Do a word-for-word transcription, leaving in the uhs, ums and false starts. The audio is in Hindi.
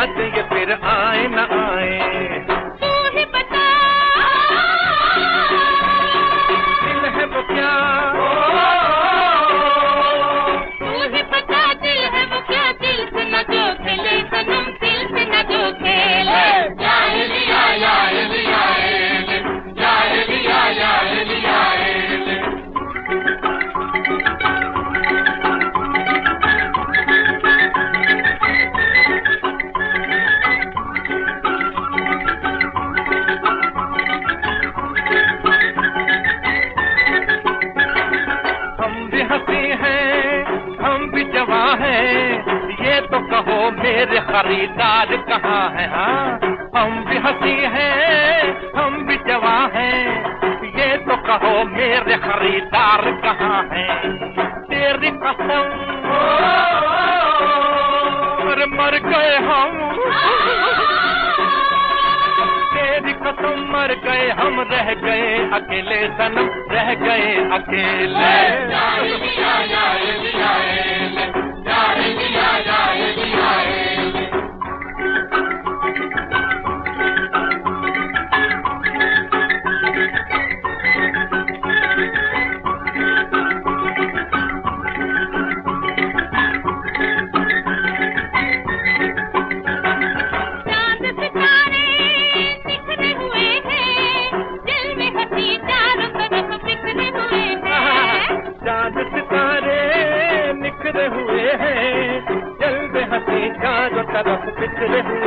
याद ये फिर आए न आए। तू ही बता दिल है वो क्या, तू ही बता दिल है वो क्या, दिल से न जो खेले सनम, दिल से न जो खेले। जाए लिया जाए लिया जाए लिया जाए लिया। ये तो कहो मेरे खरीदार कहाँ है? हाँ हम भी हंसी हैं, हम भी जवां हैं, ये तो कहो मेरे खरीदार कहाँ हैं? तेरी कसम मर मर गए हम, तेरी कसम मर गए हम, रह गए अकेले सनम, रह गए अकेले। हुए हैं जल में हंसी चारों तरफ बिखरे हुए